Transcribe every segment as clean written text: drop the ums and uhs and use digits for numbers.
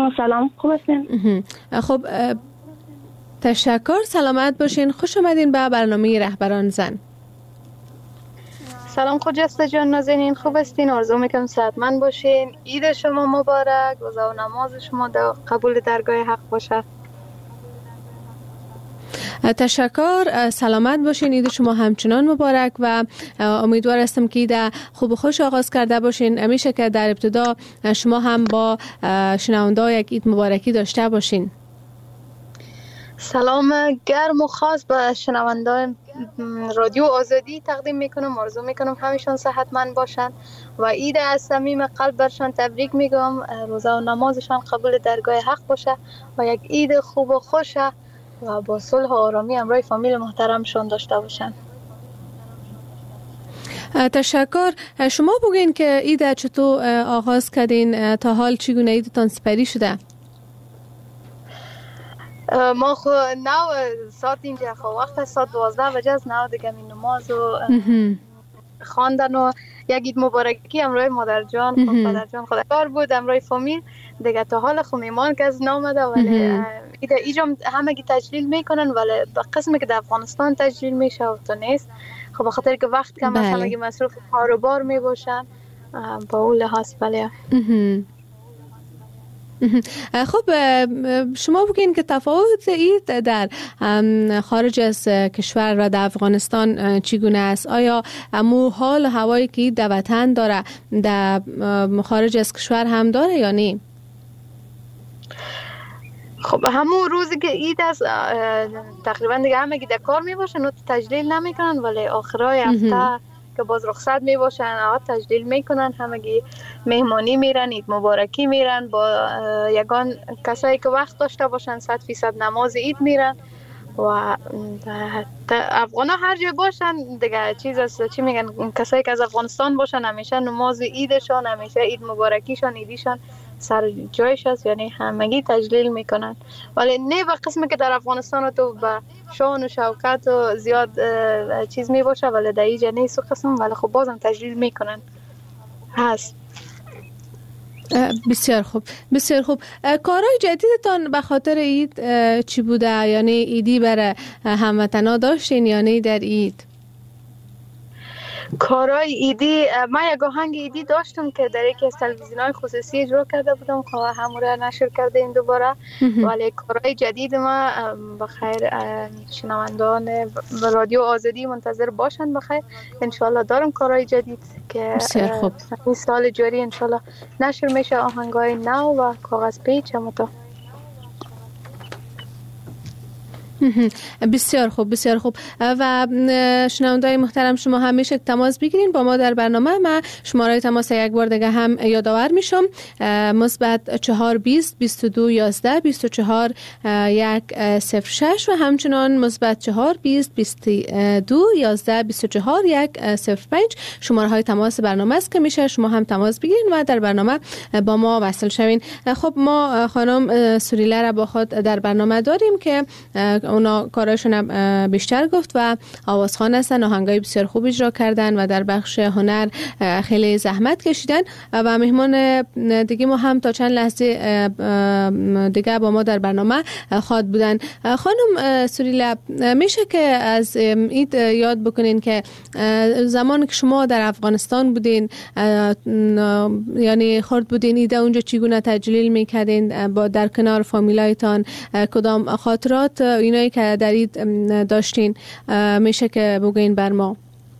سلام، خوب هستین؟ خب تشکر، سلامت باشین. خوش آمدین به برنامه رهبران زن. سلام خجسته جان، نازنین خوب هستین؟ آرزو میکنم صحتمند باشین. عید شما مبارک، روزه و نماز شما در قبول درگاه حق باشه. تشکر، سلامت باشین. عید شما همچنان مبارک و امیدوار هستم که عید خوب و خوش آغاز کرده باشین. میشه که در ابتدا شما هم با شنونده یک عید مبارکی داشته باشین. سلام گرم و خاص به شنوندان رادیو آزادی تقدیم میکنم. آرزو میکنم همیشون صحتمند باشن و عید از صمیم قلب برشان تبریک میگم. روزه و نمازشان قبول درگاه حق باشه و یک عید خوب و خوشه و با صلح و آرامی همراه فامیل محترمشان داشته باشن. تشکر. شما بگین که عید چطور آغاز کردین؟ تا حال چگونه عیدتان سپری شده؟ ما خو نو ساعت اینجا خو وقت ساعت 12 بجه از نو دیگه می نماز و خواندن و یک عید مبارکی همراه مادر جان خود پدر جان خود کار بود همراه فامیل دیگه. تا حال خو میمان که از نامده ولی اینجا همگی تجلیل میکنن ولی به قسمی که در افغانستان تجلیل میشه و تو نیست. خب به خاطر که وقت کم است همگی مصروف کار و بار می باشن با اون لحاظ. بله خب شما بگین که تفاوت عید در خارج از کشور و در افغانستان چگونه است؟ آیا امو حال هوایی که عید در وطن داره در خارج از کشور هم داره یا نه؟ خب همون روزی که عید است تقریبا دیگه همگی در کار می باشن و تجلیل نمی کنن ولی آخرای هفته که باز رخصت می باشن تجلیل میکنن. همگی مهمانی میرن، عید مبارکی میرن، با یگان کسایی که وقت داشته باشن 100% نماز عید میرن و افغانا هر جای باشن دیگه چیز است چی میگن، کسایی که از افغانستان باشن همیشه نماز عیدشان، همیشه عید مبارکیشان، عیدیشان سر جایش است، یعنی همگی تجلیل میکنن. ولی نه به قسمی که در افغانستان تو به شان و شوکت و زیاد چیز میباشه ولی در اینجا نیست و قسم، ولی خب بازم تجلیل میکنن هست. بسیار خوب، بسیار خوب. کارهای جدیدتان به خاطر عید چی بوده؟ یعنی عیدی برای هموطنا داشتین یا نه در عید؟ کارهای ایدی من یک آهنگ ایدی داشتم که در یکی از تلویزیون‌های خصوصی اجرا کرده بودم که همون را نشر کرده این دوباره. ولی کارهای جدید ما بخیر شنوندان رادیو آزادی منتظر باشن. بخیر انشالله دارم کارهای جدید که این سال جاری انشالله نشر میشه، آهنگای نو و کاغذ پیچ هم تو. بسیار خوب، بسیار خوب. و شنوندای محترم شما همیشه تماس بگیرین با ما در برنامه. من شماره تماس یک بار دیگه هم یادآور میشم: مثبت 420 22 11 24 106 و همچنان مثبت 420 22 11 24 105 شماره های تماس برنامه است که میشه شما هم تماس بگیرین و در برنامه با ما وصل شوین. خب ما خانم سوریله را با خود در برنامه داریم که اونا کاراشون بیشتر گفت و آوازخوان هستن، آهنگای بسیار خوب اجرا کردن و در بخش هنر خیلی زحمت کشیدن و مهمان دیگه ما هم تا چند لحظه دیگه با ما در برنامه خواد بودن. خانم سوریله، میشه که از عید یاد بکنین که زمان که شما در افغانستان بودین یعنی خرد بودین عید اونجا چگونه تجلیل میکردین با در کنار فامیلایتان؟ کدام خاطرات اینایی که در عید داشتین میشه که بگین بر ما؟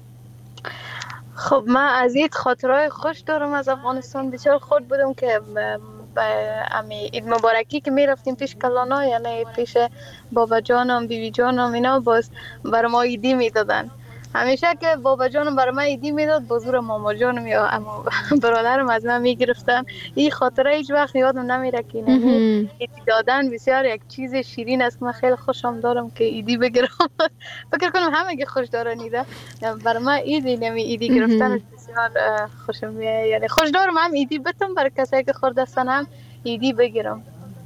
خب من از عید خاطرهای خوش دارم از افغانستان. بسیار خود بودم که عید مبارکی که میرفتیم پیش کلانا، یعنی پیش بابا جانم بیبی جانم اینا، باز برای ما عیدی میدادن. همیشه که بابا جانم برای من عیدی میداد بازور ماما جانم یا اما برادرم از من میگرفتن. این خاطره هیچ وقت یادم نمیره که عیدی دادن بسیار یک چیز شیرین است. من خیلی خوشم دارم که عیدی بگیرم. فکر کنم همه خوش دارن عیده. برای من عیدی گرفتن بسیار خوشم میاد، یعنی خوش دارم هم عیدی بتم برای کسایی که خورده هستن هم عیدی بگیرم.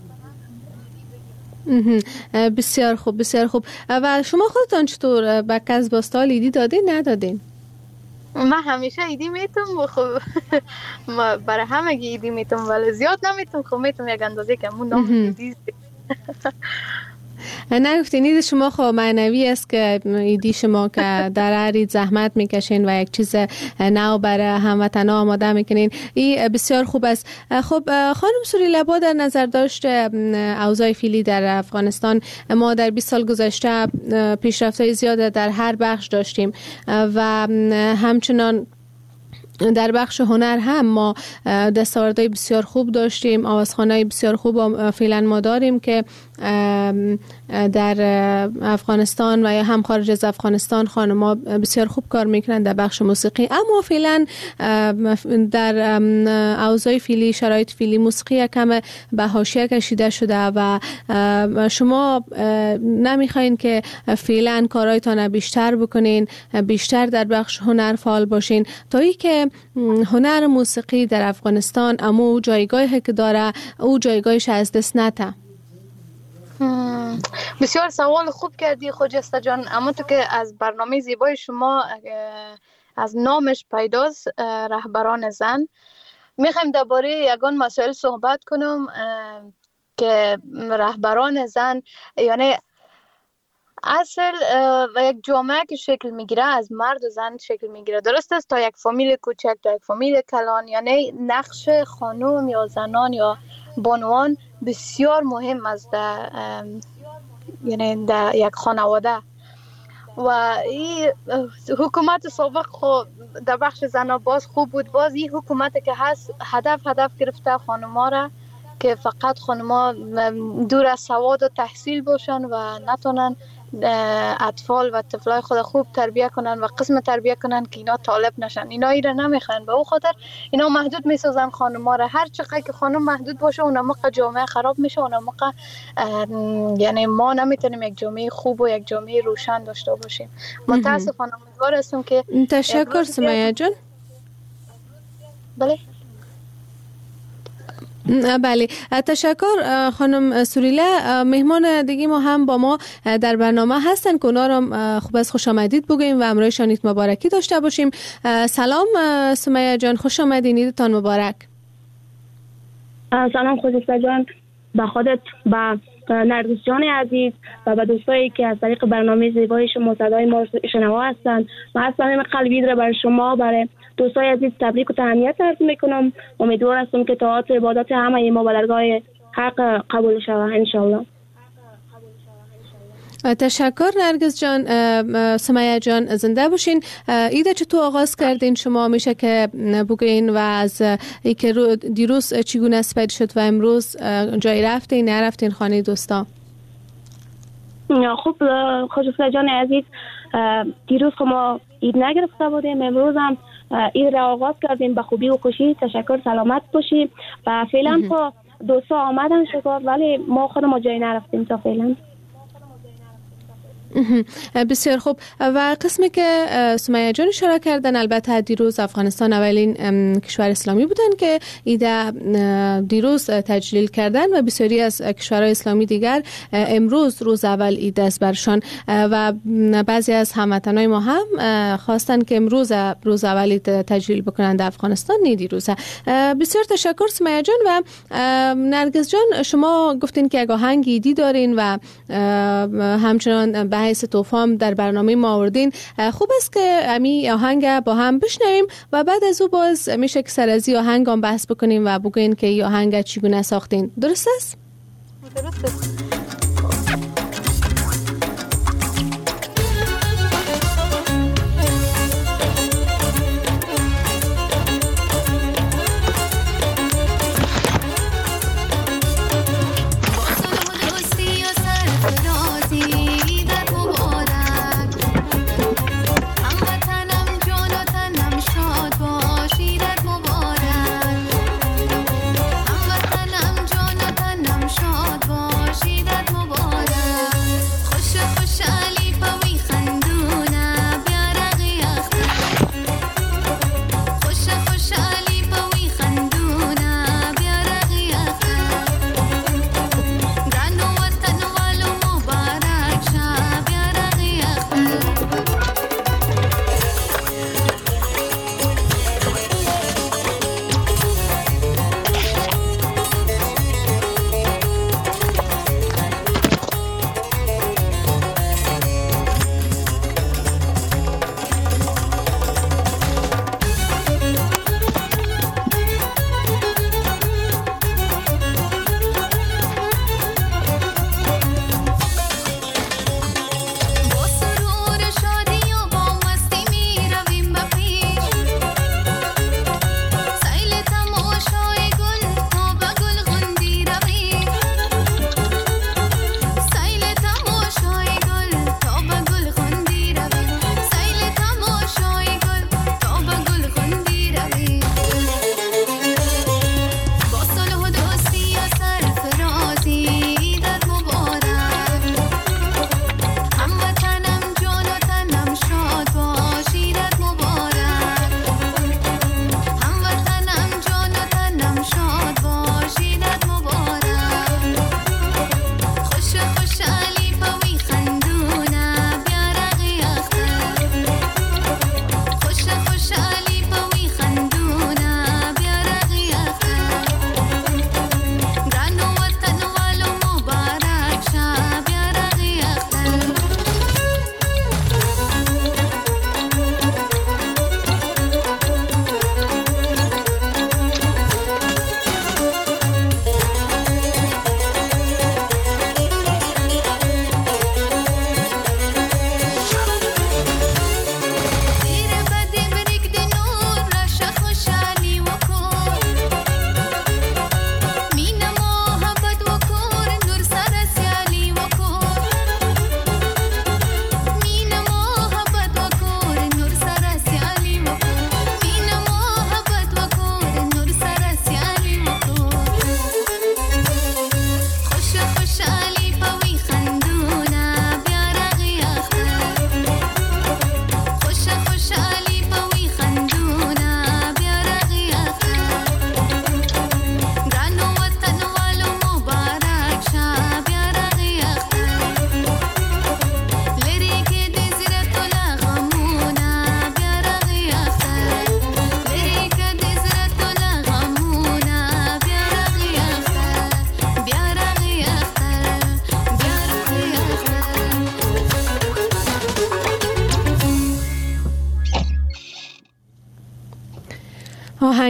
بسیار خوب، بسیار خوب. و شما خودتان چطور به کسب استال عیدی دادین ندادین؟ من همیشه ایدی میتونم و خب برای همه ایدی میتونم ولی زیاد نمیتونم، خب میتونم یک اندازه که همون نام ایدی. نگفتین اید شما خب معنوی است که ایدی شما که در هر عید زحمت میکشین و یک چیز نو برای هموطنا آماده میکنین، این بسیار خوب است. خب خانم سوریلا، با در نظر داشت اوضاع فعلی در افغانستان، ما در 20 سال گذشته پیشرفت‌های زیاد در هر بخش داشتیم و همچنان در بخش هنر هم ما دستاوردهای بسیار خوب داشتیم، آوازخوان‌های بسیار خوب فعلا ما داریم که در افغانستان و یا هم خارج از افغانستان خانم‌ها بسیار خوب کار میکنند در بخش موسیقی. اما فعلا در اوضاع فعلی، شرایط فعلی، موسیقی کم به حاشیه کشیده شده و شما نمیخواین که فعلا کارهایتان بیشتر بکنین، بیشتر در بخش هنر فعال باشین تا ای که هنر موسیقی در افغانستان امو جایگاهی که داره او جایگاهش از دست نده. بسیار سوال خوب کردی خجسته جان. اما تو که از برنامه زیبای شما از نامش پیداست، رهبران زن، میخوایم درباره یگان مسائل صحبت کنم که رهبران زن یعنی اصل و یک جامعه که شکل میگیره از مرد و زن شکل میگیره. درست است تا یک فامیل کوچک تا یک فامیل کلان، یعنی نقش خانم یا زنان یا بانوان بسیار مهم است یعنی در یک خانواده. و این حکومت سابق خود در بخش زنان باز خوب بود، باز این حکومت که هست هدف گرفته خانم‌ها را که فقط خانم‌ها دور از سواد و تحصیل باشن و نتونن اطفال و طفلای خود خوب تربیت کنن و قسم تربیت کنن که اینا طالب نشن. اینا ایره نمیخوان، به او خاطر اینا محدود میسازن خانم‌ها را. هر چقدر که خانم محدود باشه اون موقع جامعه خراب میشه، اون موقع یعنی ما نمیتونیم یک جامعه خوب و یک جامعه روشن داشته باشیم. متاسفانه امیدوار هستم که تشکر سمیه جان. بله بله، تشکر خانم سوریلا. مهمان دیگه ما هم با ما در برنامه هستن که اونا رو خوب از خوش آمدید بگویم و همراهشان عید مبارکی داشته باشیم. سلام سمیه جان، خوش آمدین، عیدتان مبارک. سلام خجسته جان، به خودت، به نرگس جان عزیز و به دوستایی که از طریق برنامه زیبای شما صدای ما شنوا هستند. من از صمیم قلبی را برای شما، برای دوستای عزیز تبریک و تهنیت عرض میکنم. امیدوار هستم که طاعات و عبادات همه ما به درگاه حق قبول شود ان شاء الله. تشکر نرگس جان. سمیه جان زنده باشین. ایده چطور آغاز کردین شما؟ میشه که بگین و از ای که دیروز چگونه سپید شد و امروز جایی رفتین نرفتین خانه دوستا؟ خوب خجسته جان عزیز، دیروز ما عید نگرفته بودیم، امروز هم عید را آغاز کردیم به خوبی و خوشی. تشکر، سلامت باشیم. و فعلا خب دوستا آمدن شکر، ولی ما خودمون جایی نرفتیم تا فعلا. بسیار خوب. و قسمی که سمیه جان اشاره کردن، البته دیروز افغانستان اولین کشور اسلامی بودن که ایده دیروز تجلیل کردن و بسیاری از کشورهای اسلامی دیگر امروز روز اول عید است برشان و بعضی از هموطنای ما هم خواستن که امروز روز اول عید تجلیل بکنن در افغانستان، نه دیروزه. بسیار تشکر سمیه جان. و نرگس جان، شما گفتین که یک آهنگ عیدی دارین و همچنان به حیث توفام در برنامه ما آوردین. خوب است که امی آهنگ با هم بشنویم و بعد از او باز میشه که سر از این آهنگ هم بحث بکنیم و بگوین که این آهنگ چگونه ساختین. درست است؟ درست است. شاد باشید.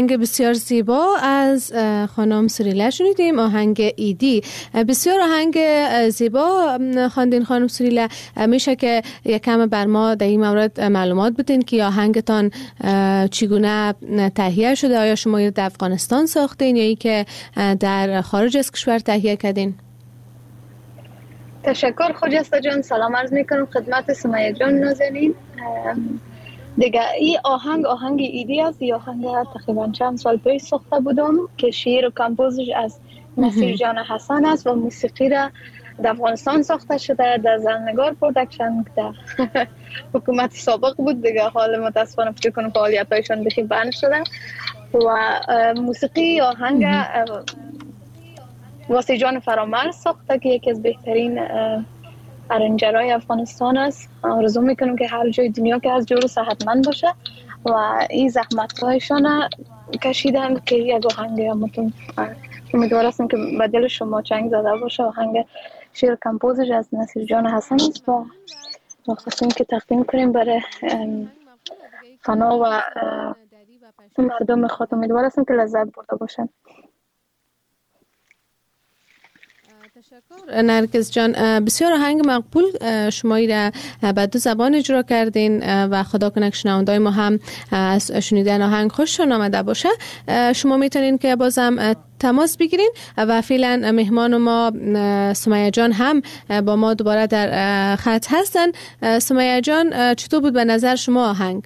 آهنگ بسیار زیبا از خانم سوریلا شنیدیم، آهنگ ایدی. بسیار آهنگ زیبا خواندین خانم سوریلا. میشه که یکم بر ما در این مورد معلومات بدین که آهنگتان چگونه تهیه شده؟ آیا شما در افغانستان ساختین یا ای که در خارج از کشور تهیه کردین؟ تشکر خجسته جان. سلام عرض میکنم خدمت سمیه جان نازنین. دیگه این آهنگ ایدی است. این آهنگ تقریبا چند سال پیش ساخته بودم که شعر و کمپوزش از نصیر جان حسن است و موسیقی را در افغانستان ساخته شده در زنگار پرودکشن در حکومت سابق بود. دیگه حال متاسفانه فکر کنم فعالیتایشان بخی بند شده و موسیقی آهنگ واسه جان فرامرز ساخته که یکی از بهترین ارنجرهای افغانستان است. آرزو میکنم که هر جای دنیا که از جور صحتمند باشه و این زحمت‌هایشان کشیدن که یک آهنگ همتون امیدوار هستم که به دل شما چنگ زده باشه. آهنگ شعر کمپوزش از نصیر جان حسن است و مخصوصا که تقدیم کنیم برای فنا و مردم خود. امیدوار هستم که لذت برده باشن. تشکر نرگس جان. بسیار آهنگ مقبول شمایی را به 2 زبان اجرا کردین و خدا کنه که شنوندای ما هم از شنیدن آهنگ خوششون آمده باشه. شما میتونین که بازم تماس بگیرین و فعلا مهمان ما سمیه جان هم با ما دوباره در خط هستن. سمیه جان، چطور بود به نظر شما آهنگ؟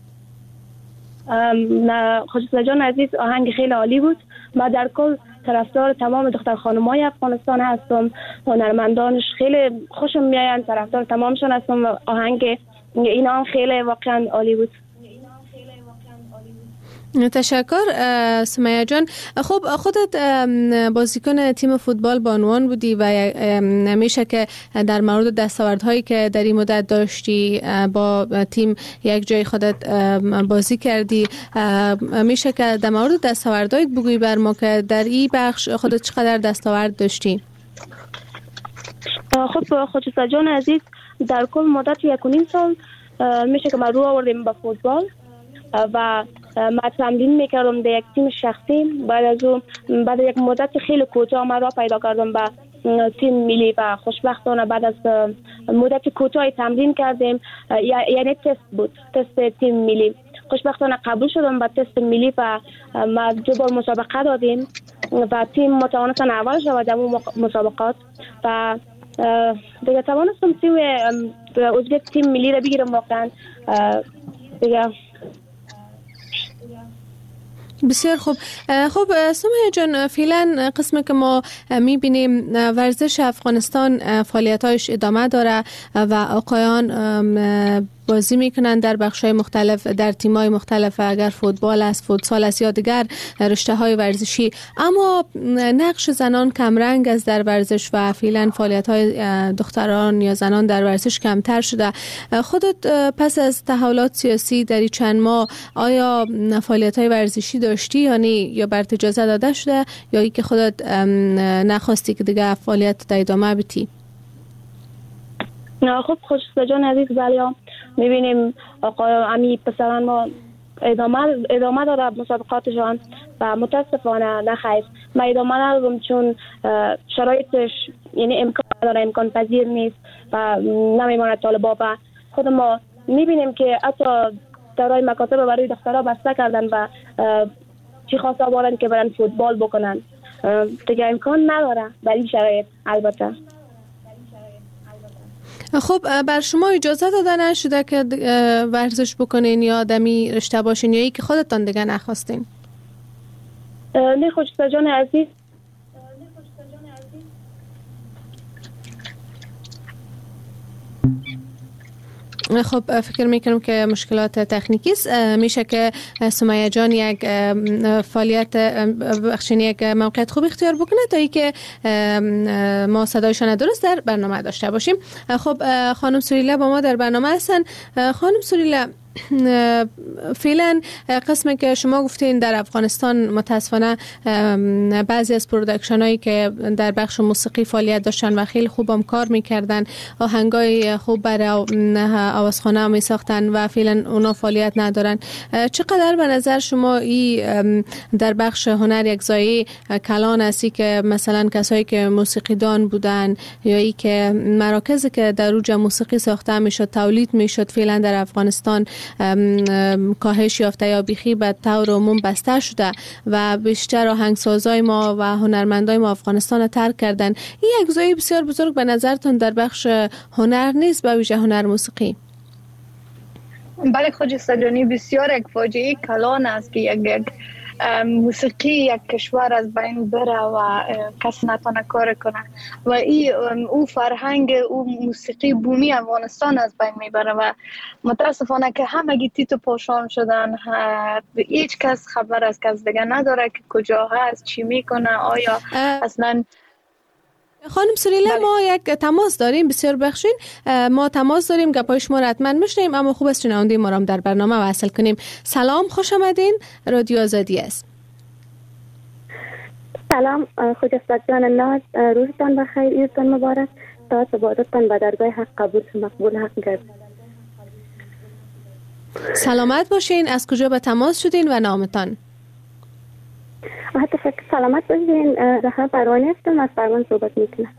خجسته جان عزیز، آهنگ خیلی عالی بود. ما در کل طرفدار تمام دختر خانم‌های افغانستان هستم. هنرمندانش خیلی خوشم میآیند، طرفدار تمامشون هستم و آهنگ اینا خیلی واقعا عالی بود. تشکر سمیه جان. خب خودت بازیکن تیم فوتبال بانوان بودی و میشه که در مورد دستاوردهایی که در این مدت داشتی با تیم یک جای خودت بازی کردی، میشه که در مورد دستاوردهایت بگویی بر ما که در این بخش خودت چقدر دستاورد داشتی؟ خب خجسته جان عزیز، در کل مدت 1.5 سال میشه که من رو آوردیم به فوتبال و من تمرین میکردم در یک تیم شخصی. بعد یک مدت خیلی کوتاه من را پیدا کردم به تیم ملی و خوشبختانه بعد از مدت کوتاهی تمرین کردیم، یعنی تست بود، تست تیم ملی. خوشبختانه قبول شدم به تست ملی و ما 2 بار مسابقه دادیم و تیم متوانستن اول شود در مسابقات و دیگه توانستم عضویت تیم ملی را بگیرم. واقعا دیگه بسیار خوب. خب سمیه جان، فعلا قسمی که ما میبینیم ورزش افغانستان فعالیتایش ادامه داره و آقایان بازی میکنن در بخش‌های مختلف، در تیم‌های مختلف، اگر فوتبال است، فوتسال است یا دیگر رشته‌های ورزشی، اما نقش زنان کمرنگ است در ورزش و فعلا فعالیت‌های دختران یا زنان در ورزش کمتر شده. خودت پس از تحولات سیاسی در این چند ماه آیا فعالیت‌های ورزشی داشتی یا برات اجازه داده شده یا ای که خودت نخواستی که دیگه فعالیت در ادامه بدی؟ خب خجسته جان عزیز، بله میبینیم آقای امی پسران ما ادامه داره مسابقاتشان و متاسفانه نخیر ما ادامه ندارم چون شرایطش یعنی امکان پذیر نیست و نمیماند طالبا و خود ما میبینیم که حتی دارای مکاتب برای دخترها بسته کردن و چی خواسته آوردن که برن فوتبال بکنن. دیگه امکان نداره در این شرایط. البته خب بر شما اجازه داده نشده که ورزش بکنین یا دمی رشته باشین یا ای که خودتان دیگه نخواستین؟ نه خجسته جان عزیز، خب فکر میکنم که مشکلات تکنیکی است. میشه که سمیه جان یک فعالیت یک موقعیت خوب اختیار بکنه تا ای که ما صدایشان درست در برنامه داشته باشیم. خب خانم سوریلا با ما در برنامه هستن. خانم سوریلا، فعلا قسمی که شما گفتین در افغانستان متاسفانه بعضی از پرودکشن هایی که در بخش موسیقی فعالیت داشتن و خیلی خوبم کار میکردن، آهنگای خوب برای آوازخانه می ساختن و فعلا اونا فعالیت ندارن. چقدر به نظر شما این در بخش هنر یک زایی کلان هستی که مثلا کسایی که موسیقی دان بودن یا ای که مراکزی که در اوج موسیقی ساخته میشد تولید میشد فعلا در افغانستان کاهش یافته یا بیخی به طور عموم بسته شده و بیشتر آهنگسازای ما و هنرمندای ما افغانستان ترک کردن، این یک زایی بسیار بزرگ به نظرتون در بخش هنر نیست به ویژه هنر موسیقی؟ بله خواجه جانی، بسیار یک فاجعه کلان است که یک موسیقی یک کشور از بین بره و کس نتونه کار کنه و او فرهنگ او موسیقی بومی افغانستان از بین میبره و متاسفانه که همگی تیتو پاشان شدن. هیچ کس خبر از کس دیگه نداره که کجا هست، چی میکنه، آیا اصلا. خانم سوریلا ما یک تماس داریم، بسیار بخشین، ما تماس داریم، گپای شما را حتما میشنیم، اما خوب است شنونده ما را در برنامه وصل کنیم. سلام، خوش آمدین، رادیو آزادی است. سلام خجسته جان ناز، روزتان بخیر، عیدتان مبارک، تا عبادتتان به درگاه حق قبول مقبول حق گرد. سلامت باشین، از کجا به تماس شدین و نامتان؟ حتی فکر سلامت باشین، زهرا پروانی هستم، از پروان صحبت میکنم.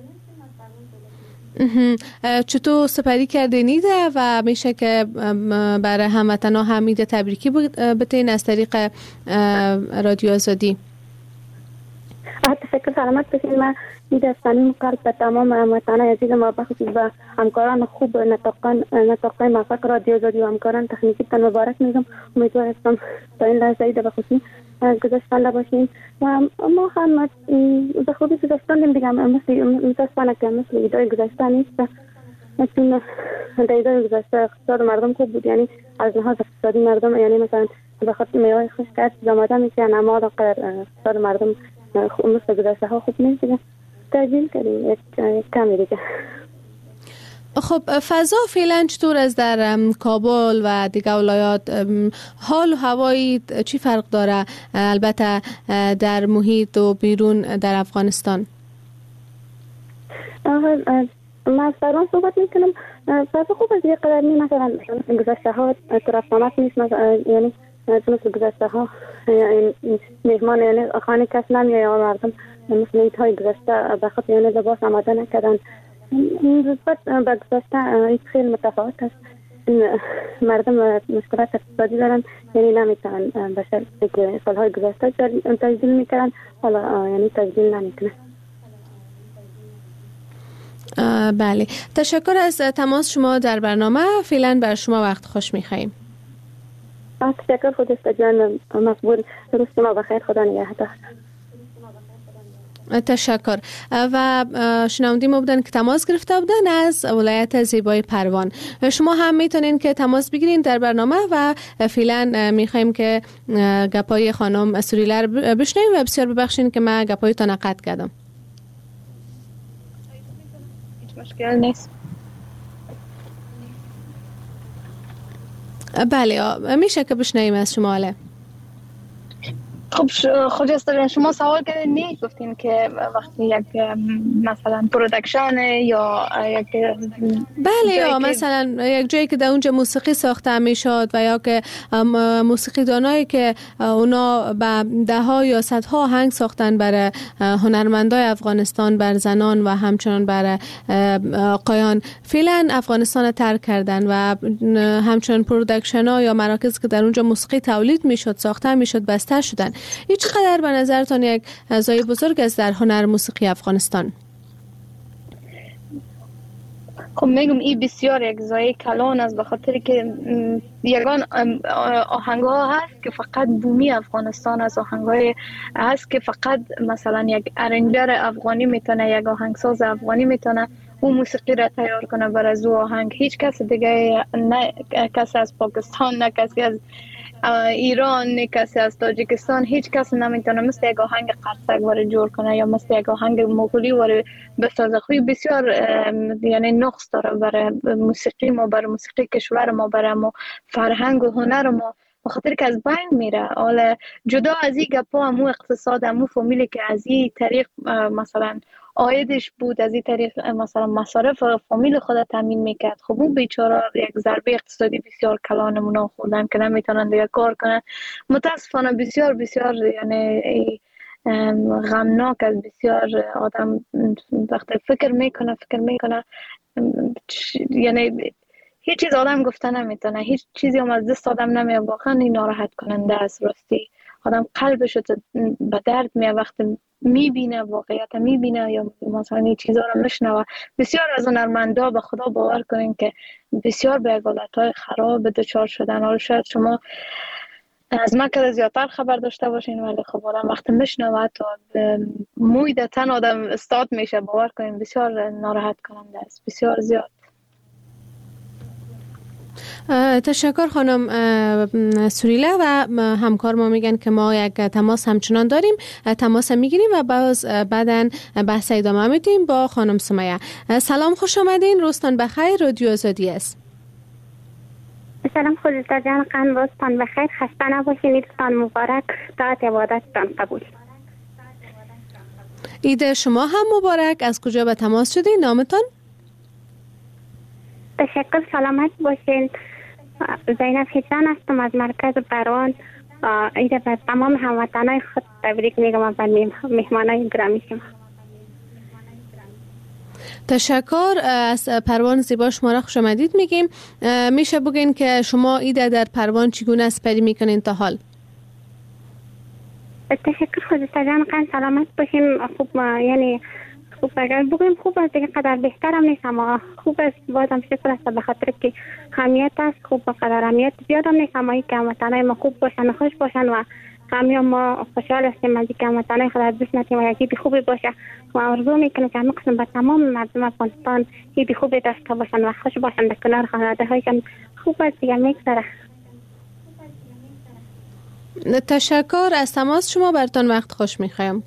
چطور سپری کردین ایده و میشه که برای هموطنان هم ایده تبریکی بتین از طریق رادیو آزادی؟ حتی فکر سلامت باشین، من ایده از صمیم قلب به تمام هموطنان عزیز ما بخصوص و همکاران خوب نطاقان موفق رادیو آزادی و همکاران تکنیکی تان مبارک میگم. امیدوار هستم تا این لحظه ایده بخصوص گذشتنده باشین و ما هم به خوبی گذشتندیم دیگه، متاسفانه که مثل ایدای گذشته نیست، چون در ایدای گذشته اقتصاد مردم خوب بود، یعنی از لحاظ اقتصادی مردم یعنی مثلا به خاطر میوه خوش کرد زماده میشن، اما اقتصاد مردم مثل گذشته ها خوب نیست دیگه. تجلیل کردیم یک کمی دیگه. خب فضا فعلا چطور است در کابل و دیگه ولایات؟ حال و هوایی چی فرق داره البته در محیط و بیرون در افغانستان؟ من از فرمان صحبت میکنم. فضا خوب است، یک قدر نی مثلا گذشته ها ترفانات نیست، یعنی مثل گذشته ها مهمان یعنی خانه کس نمیه یا مردم مثل ایدهای گذشته بخاطر یعنی لباس آماده نکردن. نسبت به گذشته این خیلی متفاوت است. مردم مشکلات اقتصادی دارن، یعنی نمیتونن به شکلی که سالهای گذشته تجدیل میکنن، حالا یعنی تجدیل نمیکنن. بله، تشکر از تماس شما در برنامه. فعلا بر شما وقت خوش میخواییم. تشکر خودت جان مقبول، روز شما بخیر، خدا نگهدار. تشکر. و شنوندی ما بودن که تماس گرفته بودن از ولایت زیبای پروان. شما هم میتونین که تماس بگیرین در برنامه و فعلا میخوایم که گپای خانم سوریلا رو بشنویم و بسیار ببخشین که من گپایتون رو قطع کردم. هیچ مشکل نیست. بله، میشه که بشنویم از شما. خب خجسته شما سوال کردین، نه گفتین که وقتی یک مثلا پرودکشن یا یک بله یا مثلا یک جایی که در اونجا موسیقی ساخته میشد و یا که موسیقی دانایی که اونا به ده ها یا صدها آهنگ ساختن برای هنرمندای افغانستان، بر زنان و همچنان برای آقایان، فعلا افغانستان ترک کردن و همچنان پرودکشن ها یا مراکز که در اونجا موسیقی تولید میشد ساخته میشد بسته شدن. این چقدر به نظرتان یک زای بزرگ است در هنر موسیقی افغانستان؟ خب میگم این بسیار یک زای کلان است، به خاطر که یگان آهنگ ها هست که فقط بومی افغانستان است، آهنگ های هست که فقط مثلا یک ارنجر افغانی میتونه، یک آهنگساز افغانی میتونه اون موسیقی را تیار کنه برای از آهنگ. هیچ کس دیگه، نه کسی از پاکستان، نه کسی از ایران، کسی از تاجیکستان، هیچ کس نمیتونه مثل یک آهنگ قرصک وارد جور کنه یا مثل یک آهنگ مغولی وارد بسازه. خوی بسیار یعنی نقص داره برای موسیقی ما، برای موسیقی کشور ما، برای ما فرهنگ و هنر ما، بخاطر که از بین میره. حالا جدا از این گپا، همو اقتصاد، همو فامیلی که از این طریق مثلا آیدش بود، از این طریق مثلا مصارف فامیل خود تامین میکرد، خب اون بیچاره یک ضربه اقتصادی بسیار کلان نمونه خوردن که نمیتونن دیگه کار کنن. متاسفانه بسیار بسیار یعنی غمناک از بسیار آدم وقتی فکر میکنه یعنی هیچ چیز آدم گفته نمیتونه، هیچ چیزی هم از دست آدم نمیه. واقعا این ناراحت کننده است. راستی آدم قلبش به درد میه وقتی میبینه، واقعیت میبینه یا مثلا این چیزا رو میشنوه. بسیار از هنرمندا به خدا باور کنین که بسیار به حالتهای خراب دچار شدن. حالا شاید شما از من که زیادتر خبر داشته باشین، ولی خب آدم وقتی میشنوه تا موی در تن آدم استاد میشه. باور کنین بسیار ناراحت کننده است، بسیار زیاد. تشکر خانم سوریله. و همکار ما میگن که ما یک تماس همچنان داریم، تماس میگیریم و بعداً بحث ادامه میدیم با خانم سمیه. سلام، خوش آمدین، روزتان بخیر، رادیو آزادی است. سلام خودتا جان، قند روزتان بخیر، خسته نباشین، عیدتان مبارک، طاعت عبادتتان قبول. عید شما هم مبارک. از کجا به تماس شدین؟ نامتان؟ تشکر، سلامت باشین. زینب حسین هستم از مرکز پروان. عید به تمام هموطنان خود تبریک میگم و به مهمانای گرامی شما. تشکر. از پروان زیبا شما را خوش آمدید میگیم. میشه بگین که شما عید در پروان چگونه اسپری میکنین تا حال؟ تشکر خودتا جان، قند سلامت باشین. خوب یعنی خوب اگر بگویم خوب است دیگه، قدر بهترم نیست اما خوب است. بازم شکر است به خاطر که همیت است. خوب قدر همیت زیادم نیست اما این که هموطنای ما خوب باشن و خوش باشن و همه ما خوشحال هستیم از اینکه هموطنای خود از دست نتیم و یک عید خوبی باشه و آرزو میکنم که همقسم به تمام مردم افغانستان عید خوبی داشته باشن و خوش باشن در کنار خانواده هایشان. خوب است دیگه، میگذره. تشکر از تماس شما، برتون وقت خوش میخوایم.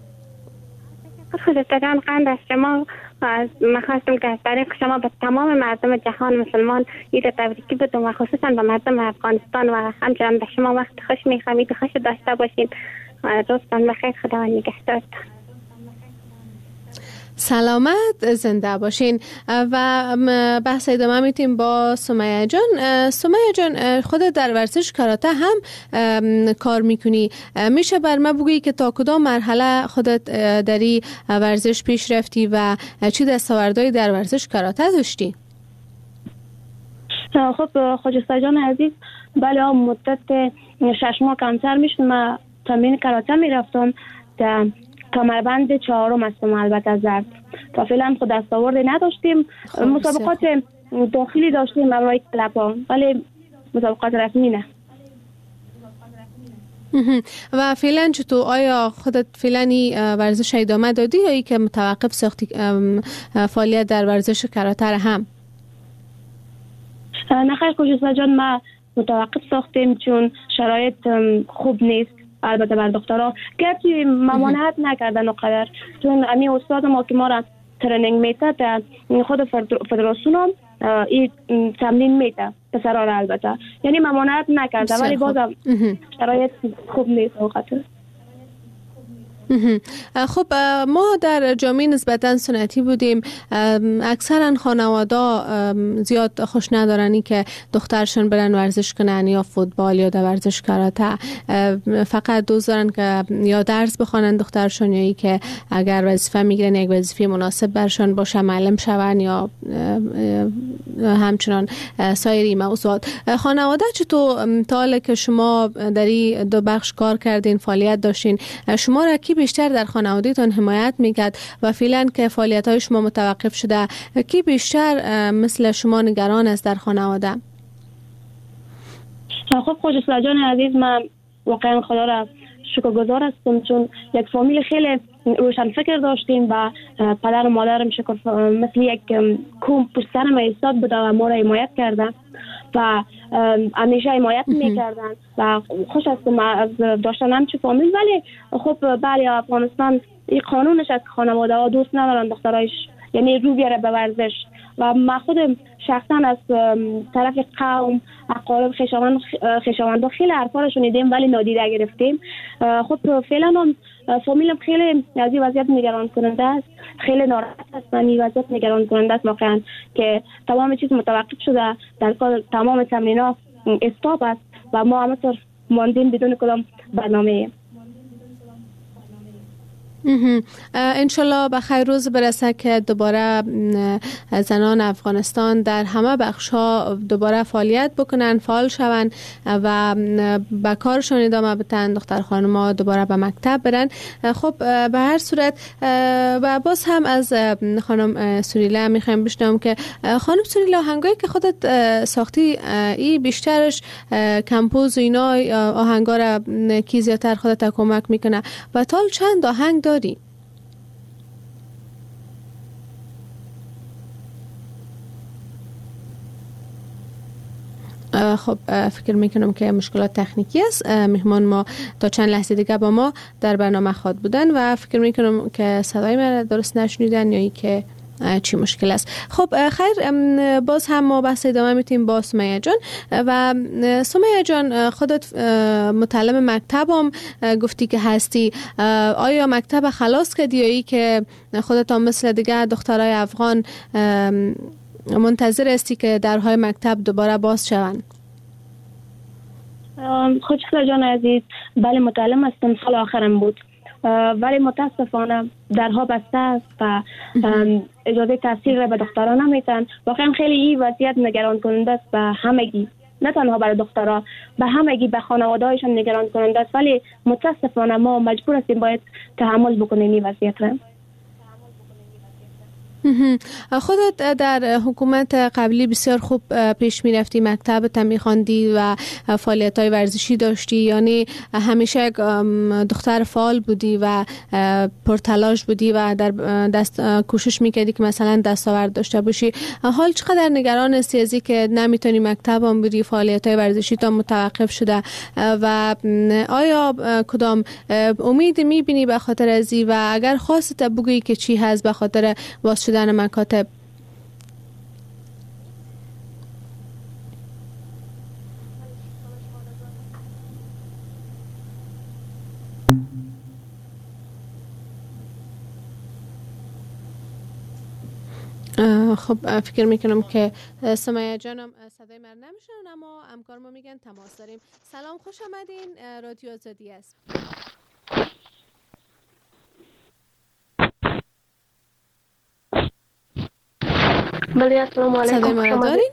خودتا جان، قند از شما من خواستم که از طریق شما به تمام مردم جهان مسلمان عید تبریکی بدم و خصوصا به مردم افغانستان و همچنان به شما وقت خوش میخوام. عید خوش داشته باشین، روزتان بخیر، خداوند نگهدارتان. سلامت، زنده باشین. و بحث ادامه میتیم با سمیه جان. سمیه جان، خودت در ورزش کاراته هم کار میکنی، میشه بر ما بگویی که تا کدام مرحله خودت در این ورزش پیش رفتی و چی دستاوردهایی در ورزش کاراته داشتی؟ خب خجسته جان عزیز، بله مدت 6 ماه کمتر میشد من تمرین کاراته میرفتم. در کمربند 4 هستم البته زرد. تا فعلا خود دستاوردی نداشتیم. مسابقات داخلی داشتیم برای کلب‌ها ولی مسابقات رسمی نه. و فعلا چطور؟ آیا خودت فعلا ورزش ادامه دادی یا ای که متوقف ساختی فعالیت در ورزش کاراته هم؟ نه خیر خجسته جان، ما متوقف ساختیم چون شرایط خوب نیست. البته بر دخترها گرچه ممانعت نکردن اونقدر، چون امی استاد ما که ما را ترنینگ میده در خود فدراسیون هم این تمرین میده پسرها را البته، یعنی ممانعت نکرده ولی بازم شرایط خوب نیست اونقدر. خب ما در جامعه نسبتا سنتی بودیم. اکثرا خانواده زیاد خوش ندارنی که دخترشون برن ورزش کنن یا فوتبال یا در ورزش کاراته. فقط دوست دارن که یا درس بخونن دخترشون یا ای که اگر وظیفه میگیرن یک وظیفه مناسب برشون باشه، معلم شون یا همچنان سایر موضوعات. خانواده چطور تا حالا که شما در این دو بخش کار کردین، فعالیت داشتین، شما را کی بیشتر در خانواده‌تان حمایت میکرد و فعلا که فعالیت‌های شما متوقف شده کی بیشتر مثل شما نگران است در خانواده؟ خب خجسته جان عزیز، من واقعا خدا را شکرگزار هستم چون یک فامیل خیلی روشن فکر داشتیم و پدر و مادرم مثل یک کوم پشت سرم ایستاد بوده و ما را حمایت کرده. و همیشه حمایت میکردن و خوش هستم از داشتن همچه فامیل. ولی خب برای افغانستان این قانونش از خانواده ها دوست ندارن دخترایش یعنی رو بیاره به ورزش و من خودم شخصا از طرف قوم اقارب خیشاوندان خیلی حرفا رو شنیدیم ولی نادیده گرفتیم. خب فعلا هم فامیلم خیلی از این وضعیت نگران کننده است، خیلی ناراحت هستن. این وضعیت نگران کننده است واقعا که تمام چیز متوقف شده، در کل تمام تمرینات استاپ است و ما همینطور ماندیم بدون کدام برنامه. انشالله به خیر روز برسه که دوباره زنان افغانستان در همه بخش‌ها دوباره فعالیت بکنن، فعال شون و به کارشون ادامه بدن، دختر خانم‌ها دوباره به مکتب برن. خب به هر صورت و باز هم از خانم سوریلا میخوایم بشنوم که خانم سوریلا آهنگایی که خودت ساختی ای بیشترش کمپوز و اینا آهنگا را کی زیادتر خودت کمک میکنه و تال چند آهنگ داری؟ خب فکر میکنم که مشکلات تکنیکی است. مهمان ما تا چند لحظه دیگه با ما در برنامه خواهد بودن و فکر میکنم که صدای من درست نشنیدن یا ای که چی مشکل است. خب خیر، باز هم ما بحث ادامه میتیم با سمیه جان. و سمیه جان خودت متعلم مکتب هم گفتی که هستی، آیا مکتب خلاص کردی یا ای که خودت هم مثل دیگه دخترای افغان منتظر هستی که درهای مکتب دوباره باز شوند؟ خوشخلا جان عزیز، بله متعلم هستم، سال آخرم بود ولی متاسفانه درها بسته است و اجازه تحصیل را به دختران نمیتن. واقعا خیلی این وضعیت نگران کننده است به همگی، نه تنها برای دخترها، به همگی، به خانواده هایشان نگران کننده است. ولی متاسفانه ما مجبور هستیم باید تحمل بکنیم این وضعیت را. خودت در حکومت قبلی بسیار خوب پیش می رفتی، مکتب می خواندی و فعالیت های ورزشی داشتی، یعنی همیشه دختر فعال بودی و پرتلاش بودی و در کوشش می کردی که مثلا دستاورد داشته باشی. حال چقدر نگران هستی از که نمیتونی مکتب هم بری، فعالیت های ورزشی تا متوقف شده و آیا کدام امید می بینی به خاطر ازی و اگر خواست بگویی که چی هست به خاطر باز شدن مکاتب؟ خب فکر میکنم که سمیه جانم صدای من نمیشنن اما همکار ما میگن تماس داریم. سلام، خوش آمدین، رادیو آزادی است. بله السلام علیکم. صدای ما دارین؟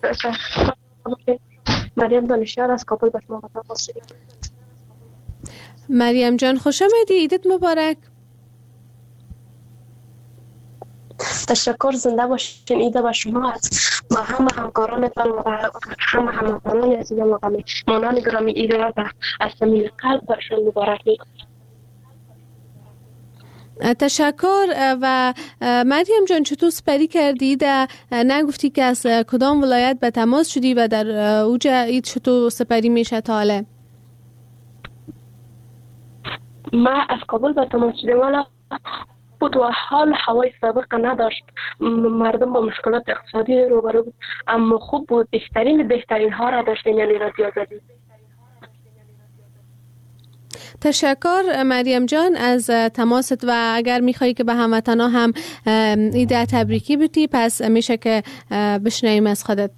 مریم دانشیار از کابل به شما تماس داریم. مریم جان خوش آمدی، عیدت مبارک. تشکر، زنده باشین. عید به شما و همه همکارانتان و همه هموطنان عزیزم و مهمانان گرامی. عید را از صمیم قلب برشان مبارک می‌کنم. تشکر. و مریم جان چطور سپری کردی؟ نگفتی که از کدام ولایت به تماس شدی و در اوج عید چطور سپری میشه تا حالا؟ ما از کابل به تماس شدیم ولی بود و حال هوای سابق نداشت، مردم با مشکلات اقتصادی روبرو بود، اما خوب بود. بهترین ها را داشتیم، یعنی رادیو آزادی. تشکر مریم جان از تماست و اگر میخوایی که به هموطنا هم عید تبریکی بدی پس میشه که بشنویم از خودت.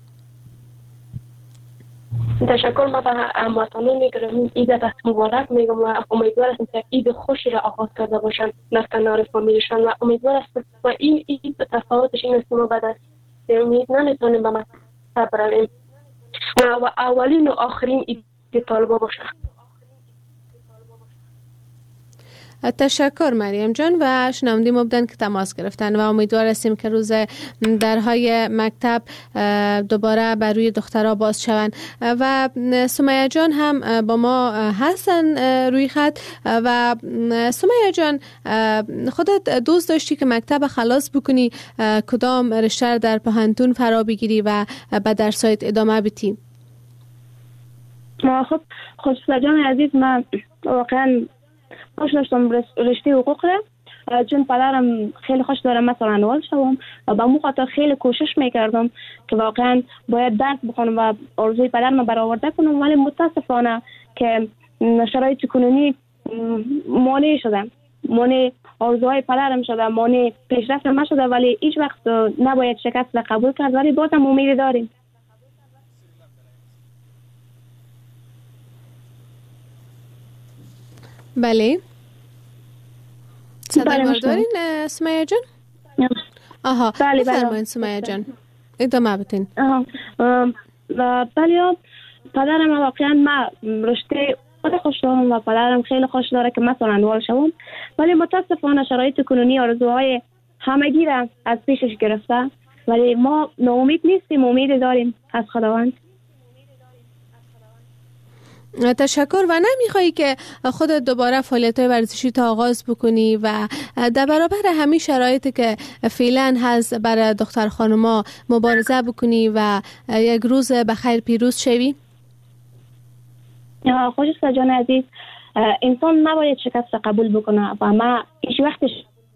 تشکر. ما به هموطنان گرامی عید مبارک میگم و امیدوار هستم که عید خوشی را آغاز کرده باشند در کنار فامیلشان و امیدوار هستم و این عید به تفاوتش این است که ما بعد از امید نمیتونیم به مکتب برویم و اولین و آخرین عید طالبا باشه. تشکر مریم جان و شنونده ما بودن که تماس گرفتن و امیدوار هستیم که روز درهای مکتب دوباره بر روی دخترها باز شوند. و سمیه جان هم با ما هستن روی خط. و سمیه جان، خودت دوست داشتی که مکتب خلاص بکنی، کدام رشته در پهنتون فرا بگیری و به درسایت ادامه بدی؟ خب خوشبخت جان عزیز، من واقعا خوش داشتم رشته حقوق را، چون پدرم خیلی خوش دارم مثلا وال شوم و به مو خاطر خیلی کوشش میکردم که واقعا باید درس بخونم و آرزوی پدرم برآورده کنم، ولی متاسفانه که شرایط کنونی مانع شده، مانع آرزوهای پدرم شده، مانع پیشرفت ما شده، ولی هیچ وقت نباید شکست را قبول کرد، ولی بازم امید داریم. بله، صدای ما دارین سمیه جان؟ آها، بفرمایید سمیه جان، ادامه بدین. بله، پدرم واقعا ما رشته خوش دارم و پدرم خیلی خوش داره که مثلا وال شوم، ولی متاسفانه شرایط کنونی آرزوهای همگی را از پیشش گرفته، ولی ما ناامید نیستیم، امید داریم از خداوند. تشکر. و نمیخوایی که خودت دوباره فعالیت‌های ورزشی تا آغاز بکنی و در برابر همین شرایطی که فعلا هست برای دختر خانوما مبارزه بکنی و یک روز بخیر پیروز شوی؟ خوشبخت جان عزیز، انسان نباید شکست قبول بکنه و ما هیچ وقتش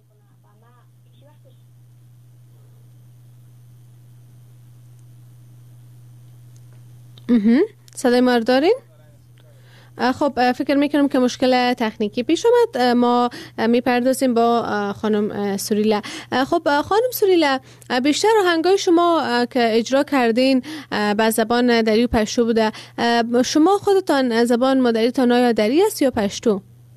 صدای ما دارین؟ خب فکر میکنم که مشکل تکنیکی پیش آمد. ما میپردازیم با خانم سوریلا. خب خانم سوریلا، بیشتر آهنگای شما که اجرا کردین به زبان دری و پشتو بوده. شما خودتان زبان مادریتان آیا دری است یا پشتو؟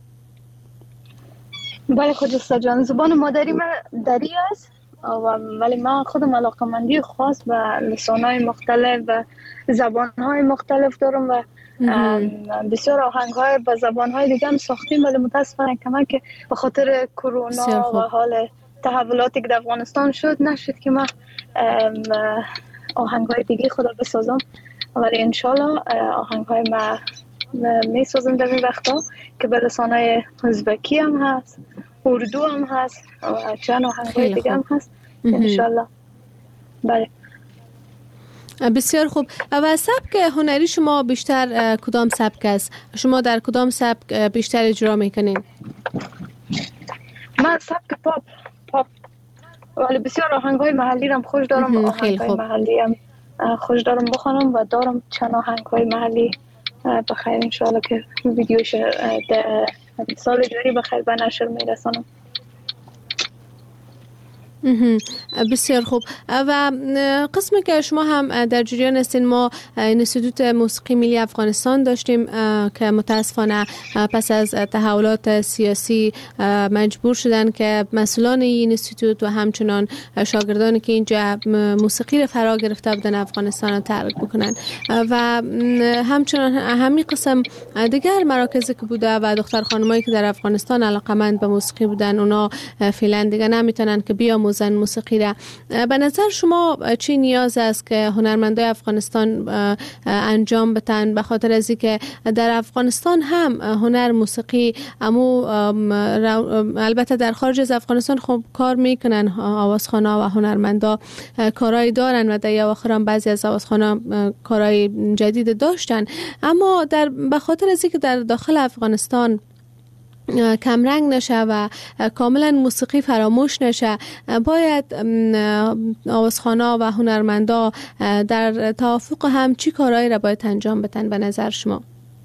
بله خودشتا جان، زبان مادری من دری است، ولی من خودم علاقمندی خاص به لسانهای مختلف و زبانهای مختلف دارم و بسیار آهنگ‌های با زبان‌های دیگه هم ساختیم، ولی متاسفانه که به خاطر کرونا و حال تحولاتی که در افغانستان شد نشد که من آهنگ‌های دیگه خود بسازم، ولی انشالله آهنگ‌های ما میسازم در این وقتا که به لسان‌های ازبکی هم هست، اردو هم هست و چند آهنگ‌های دیگه هم هست انشالله. بله بسیار خوب. و سبک هنری شما بیشتر کدام سبک است؟ شما در کدام سبک بیشتر اجرا میکنین؟ من سبک پاپ ولی بسیار آهنگ‌های محلی هم خوش دارم، آهنگ‌های محلی هم خوش دارم بخونم و دارم چند آهنگ‌های محلی بخیر انشالله که ویدیوش سال جاری بخیر به نشر میرسانم. بسیار خوب. و قسمی که شما هم در جریان هستین، ما انستیتوت موسیقی ملی افغانستان داشتیم که متاسفانه پس از تحولات سیاسی مجبور شدن که مسئولان این انستیتوت و همچنان شاگردانی که اینجا موسیقی را فرا گرفته بودن افغانستان را ترک بکنن و همچنان همین قسم دیگر مراکزی که بوده و دختر خانمایی که در افغانستان علاقمند به موسیقی بودن، اونا فعلا دیگه نمیتونن که بیاموزن موسیقی را. به نظر شما چی نیاز است که هنرمندای افغانستان انجام بدن، به خاطر از اینکه در افغانستان هم هنر موسیقی البته در خارج از افغانستان خب کار میکنن، آوازخوانا و هنرمندا کارهای دارن و در اواخر هم بعضی از آوازخوانا کارهای جدید داشتن، اما به خاطر از اینکه در داخل افغانستان کمرنگ نشه و کاملا موسیقی فراموش نشه، باید آوازخوانا و هنرمندا در توافق هم چی کارهایی را باید انجام بدن به نظر شما؟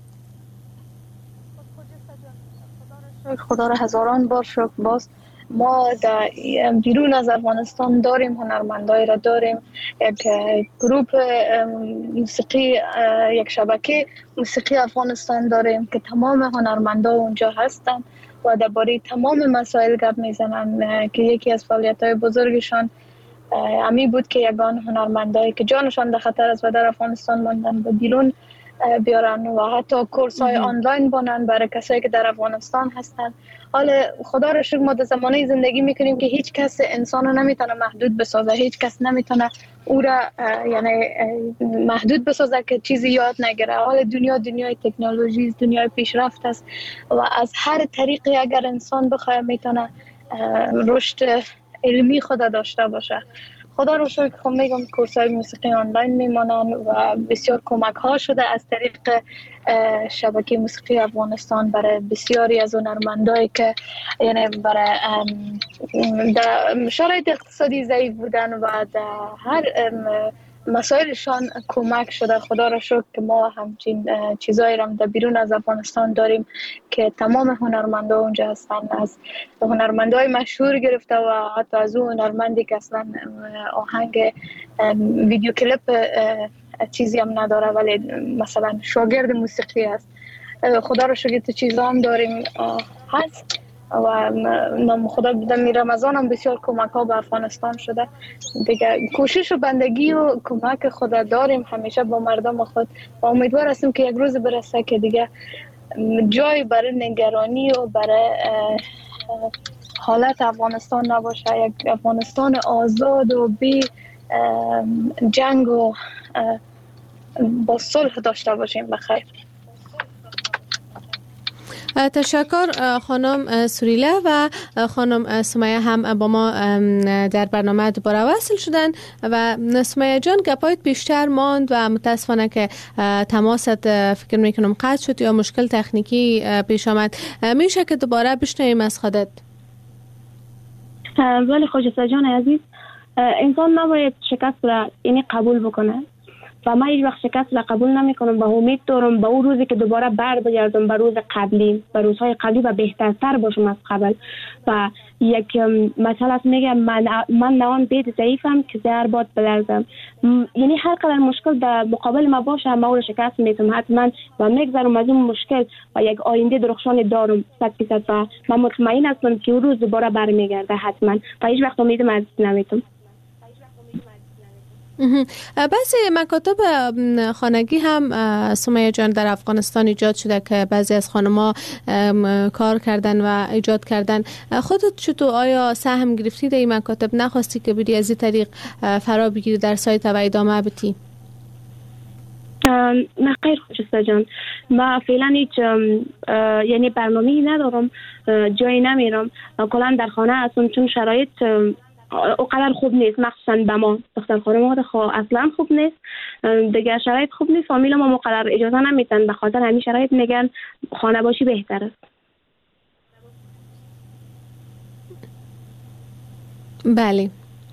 خدا را هزاران بار شکر. باز ما در بیرون از افغانستان داریم هنرمندایی را داریم، یک گروپ موسیقی، یک شبکه موسیقی افغانستان داریم که تمام هنرمندا اونجا هستن و درباره تمام مسائل گپ میزنن که یکی از فعالیت‌های بزرگشان امی بود که یگان هنرمندایی که جانشان در خطر است و در افغانستان ماندن و بیرون بیارن و حتی کورس های آنلاین بانن برای کسایی که در افغانستان هستن. حالا خدا رو شکر ما در زمانه زندگی میکنیم که هیچ کس انسان رو نمیتونه محدود بسازه، هیچ کس نمیتونه او را یعنی محدود بسازه که چیزی یاد نگیره. حالا دنیای تکنولوژی، دنیای پیشرفت است و از هر طریقی اگر انسان بخواد میتونه رشد علمی خود داشته باشه. خدا رو شکر خب میگم کورس‌های موسیقی آنلاین میمانن و بسیار کمک ها شده از طریق شبکه موسیقی افغانستان برای بسیاری از هنرمندایی که یعنی برای در شرایط اقتصادی ضعیف بودن و در هر مسائلشان کمک شده. خدا را شکر که ما همچین چیزایی را در بیرون از افغانستان داریم که تمام هنرمندا اونجا هستن، از هنرمندای مشهور گرفته و حتی از اون هنرمندی که اصلا آهنگ ویدیو کلیپ چیزی هم نداره ولی مثلا شاگرد موسیقی است. خدا را شکر تو چیزا هم داریم هست و نام خدا در رمضان هم بسیار کمک ها به افغانستان شده دیگه. کوشش و بندگی و کمک خدا داریم همیشه با مردم خود و امیدوار هستیم که یک روز برسه که دیگه جای برای نگرانی و برای حالت افغانستان نباشه، یک افغانستان آزاد و بی جنگ و با صلح داشته باشیم بخیر. تشکر خانم سوریله و خانم سمیه هم با ما در برنامه دوباره وصل شدن و سمیه جان گپایت بیشتر ماند و متاسفانه که تماست فکر میکنم قطع شد یا مشکل تکنیکی پیش آمد. میشه که دوباره بشنویم از خودت؟ ولی خواجه جان عزیز، انسان نباید شکست را اینی قبول بکنه و من هیچ وقت شکست را قبول نمی کنم. به امید دارم به اون روزی که دوباره بگردم به روز قبلی، به روزهای قبلی و بهترتر باشم از قبل. و یک مثلا میگم من نوان بید ضعیفم که زهر باد بلرزم، یعنی هر قدر مشکل در مقابل ما باشه ما رو شکست میتونم حتما و میگذرم از اون مشکل و یک آینده درخشان دارم 100% و من مطمئن هستم که اون روز دوباره برمیگرده حتما و هیچ وقت امیدم از نمیتونم. بعضی مکاتب خانگی هم سمیه جان در افغانستان ایجاد شده که بعضی از خانم‌ها کار کردن و ایجاد کردن. خودت چطور آیا سهم گرفتی در این مکاتب؟ نخواستی که بری از این طریق فرا بگیری در سایت و ادامه بدی؟ نه خیر خوشسته جان، ما فعلا هیچ یعنی برنامه‌ای ندارم، جایی نمیرم، کلا در خانه هستم چون شرایط اونقدر خوب نیست، مخصوصا به ما دختر خانواده اصلا خوب نیست دیگه، شرایط خوب نیست، فامیل ما مقدر اجازه نمیدن، به خاطر همین شرایط میگن خانه باشی بهتر است. بله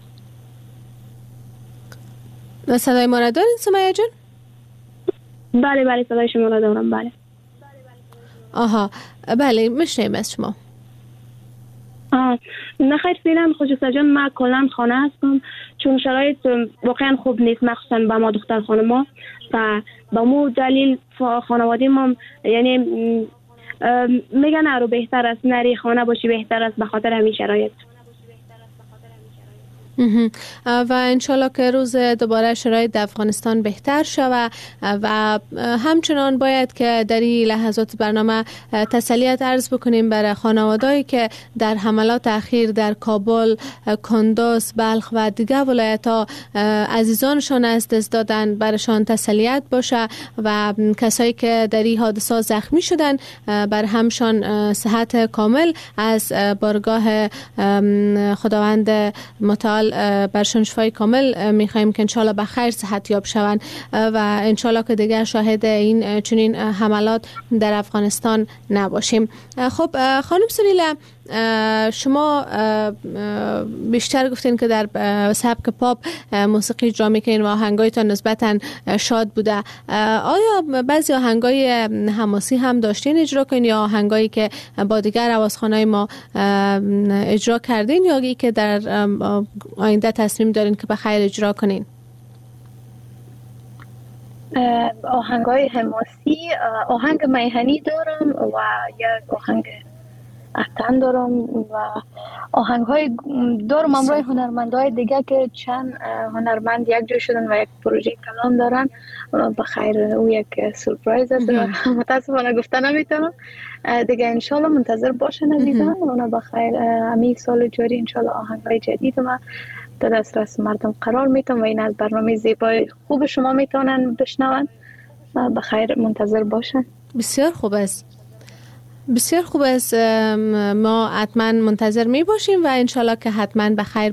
صدای ما را دارین سمیه جان؟ بله صدای شما را دارم. بله آها بله میشنیم از شما. نه خیر فعلا خجسته جان من کلا خانه هستم چون شرایط واقعا خوب نیست، مخصوصا به ما دختر خانما و با مو دلیل خانواده ما یعنی میگن رو بهتر است نری خانه باشی بهتر است به خاطر همین شرایط. و انشالله که روز دوباره شرایط در افغانستان بهتر شود و همچنان باید که در این لحظات برنامه تسلیت عرض بکنیم برای خانوادهایی که در حملات اخیر در کابل، کندوز، بلخ و دیگر ولایت ها عزیزانشان از دست دادن برایشان تسلیت باشه و کسایی که در این حادثه زخمی شدن بر همشان صحت کامل از بارگاه خداوند متعال برشان شفای کامل میخوایم که انشالله به خیر صحت یاب شوند و انشالله که دیگر شاهد این چنین حملات در افغانستان نباشیم. خب خانم سوریله، شما بیشتر گفتین که در سبک پاپ موسیقی اجرا میکنین و آهنگایتان نسبتا شاد بوده. آیا بعضی آهنگای حماسی هم داشتین اجرا کنین یا آهنگایی که با دیگر آوازخوانای ما اجرا کردین یا ای که در آینده تصمیم دارین که به خیر اجرا کنین؟ آهنگای حماسی، آهنگ میهنی دارم و یک آهنگ اتن دارم و آهنگ های دارم همراه هنرمندای دیگه که چند هنرمند یک جا شدن و یک پروژه کلان دارن. بخیر او یک سورپرایز است و متاسفانه گفته نمیتونم دیگه. انشالله منتظر باشن عزیزان. اونا بخیر همین سال جاری انشالله آهنگ های جدید ما در دسترس مردم قرار میتون و این از برنامه زیبای خوب شما میتونن بشنون. بخیر منتظر باشن. بسیار خوب است، بسیار خوب است. ما حتما منتظر می باشیم و انشالله که حتما بخیر